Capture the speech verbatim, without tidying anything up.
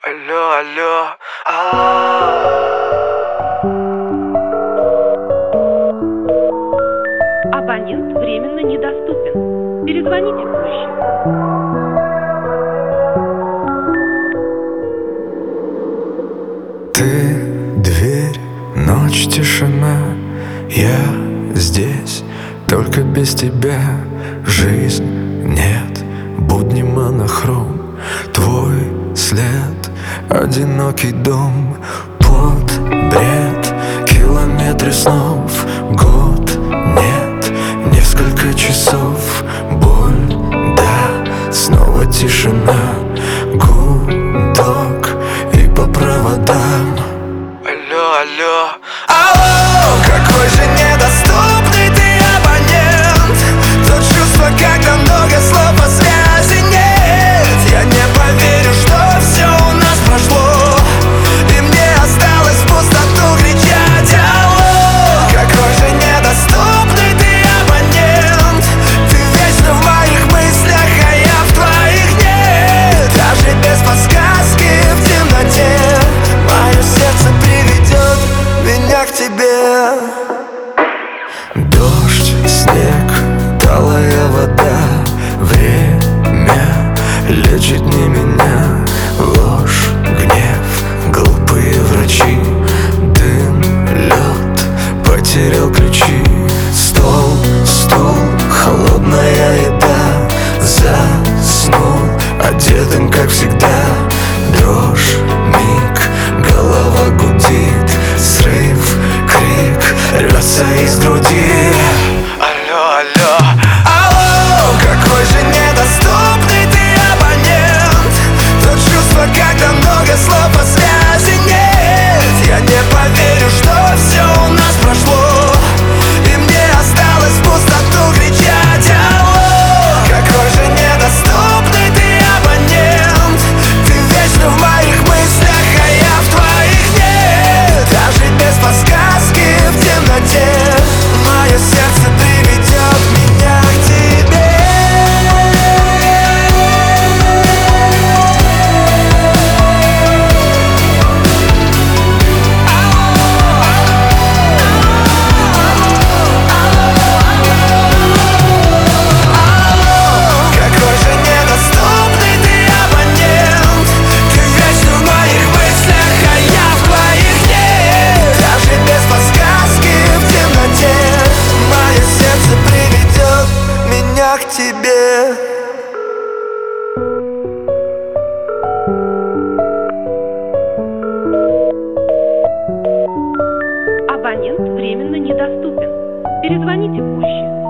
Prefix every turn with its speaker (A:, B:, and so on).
A: Алло, алло, а
B: Абонент временно недоступен. Перезвоните позже.
C: Ты дверь, ночь, тишина. Я здесь, только без тебя. Жизнь нет, будни монохром. Твой след, одинокий дом. Под бред, километры снов. Год нет, несколько часов. Боль, да, снова тишина. Гудок и по проводам.
A: алло, алло,
C: Алло, какой же недоступный ты абонент. То чувство, когда много слов, а связи нет. Я не поверю, что все у нас прошло, и мне осталось в пустоту кричать. Алло, какой же недоступный ты абонент. Ты вечно в моих мыслях, а я в твоих нет. Даже без подсказки в темноте мое сердце приведет меня к тебе. Дождь, снег, талая вода. Время лечит не меня. Ложь, гнев, глупые врачи. Дым, лед, потерял ключи. Стол, стул, холодная еда. Заснул, одетым как всегда. Дрожь, миг, голова гудит. Срыв, крик, рвется из груди.
A: алло, алло,
C: Алло, какой же недоступный ты абонент. То чувство, когда много слов, а связи нет. Я не поверю, что все у нас прошло, и мне осталось в пустоту кричать. Алло, какой же недоступный ты абонент. Ты вечно в моих мыслях, а я в твоих нет. Даже без подсказки в темноте мое сердце приведет меня к тебе. Какой же недоступный ты абонент. Ты вечно в моих мыслях, а я в твоих нет. Даже без подсказки в темноте мое сердце приведет меня к тебе.
B: Абонент временно недоступен. Перезвоните позже.